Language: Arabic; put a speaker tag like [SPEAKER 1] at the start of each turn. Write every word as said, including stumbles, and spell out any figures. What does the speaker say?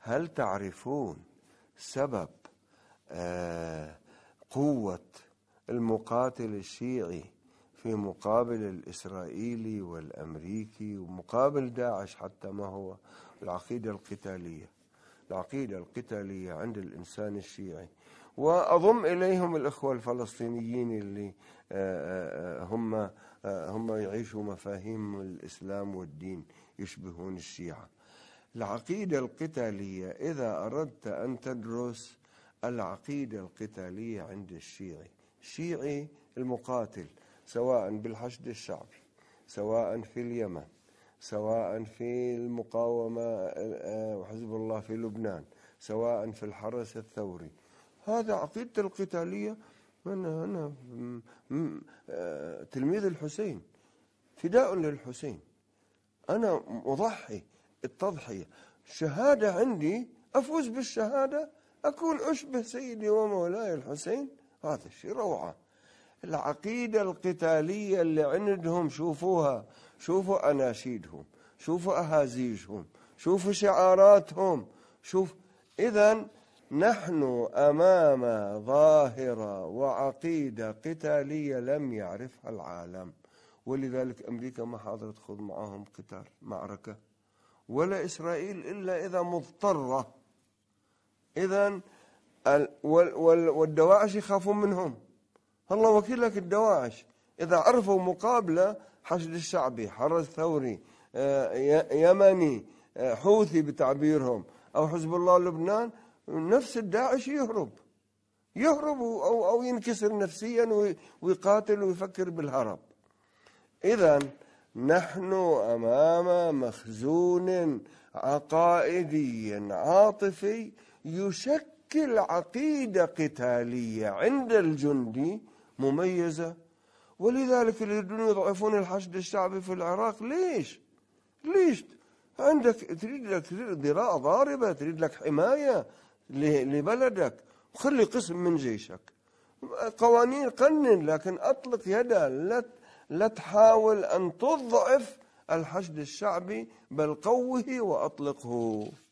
[SPEAKER 1] هل تعرفون سبب قوة المقاتل الشيعي في مقابل الإسرائيلي والأمريكي ومقابل داعش حتى؟ ما هو العقيدة القتالية. العقيدة القتالية عند الإنسان الشيعي، وأضم إليهم الإخوة الفلسطينيين اللي هم هم يعيشوا مفاهيم الإسلام والدين يشبهون الشيعة. العقيدة القتالية، إذا أردت أن تدرس العقيدة القتالية عند الشيعي، الشيعي المقاتل سواء بالحشد الشعبي، سواء في اليمن، سواء في المقاومة وحزب الله في لبنان، سواء في الحرس الثوري، هذا عقيدة القتالية. أنا, أنا تلميذ الحسين، فداء للحسين، أنا أضحي التضحية. الشهادة عندي أفوز بالشهادة، أكون أشبه سيدي ومولاي الحسين، هذا الشيء روعة. العقيدة القتالية اللي عندهم شوفوها، شوفوا أناشيدهم، شوفوا أهازيجهم، شوفوا شعاراتهم، شوف. إذن نحن أمام ظاهرة وعقيدة قتالية لم يعرفها العالم، ولذلك أمريكا ما حاضرة تخوض معهم قتال معركة، ولا إسرائيل إلا إذا مضطرة. إذن والدواعش يخافون منهم، الله وكيل لك الدواعش إذا عرفوا مقابلة حشد الشعبي، حرس ثوري، يمني، حوثي بتعبيرهم، أو حزب الله لبنان، نفس الداعش يهرب يهرب أو أو ينكسر نفسيا ويقاتل ويفكر بالهرب. إذن نحن أمام مخزون عقائدي عاطفي يشكل عقيدة قتالية عند الجندي مميزة، ولذلك يريدون يضعفون الحشد الشعبي في العراق. ليش؟ ليش؟ عندك تريد لك ذراع ضاربة، تريد لك حماية لبلدك، خلي قسم من جيشك، قوانين قنن، لكن أطلق يدا، لا لا تحاول أن تضعف الحشد الشعبي، بل قوه وأطلقه.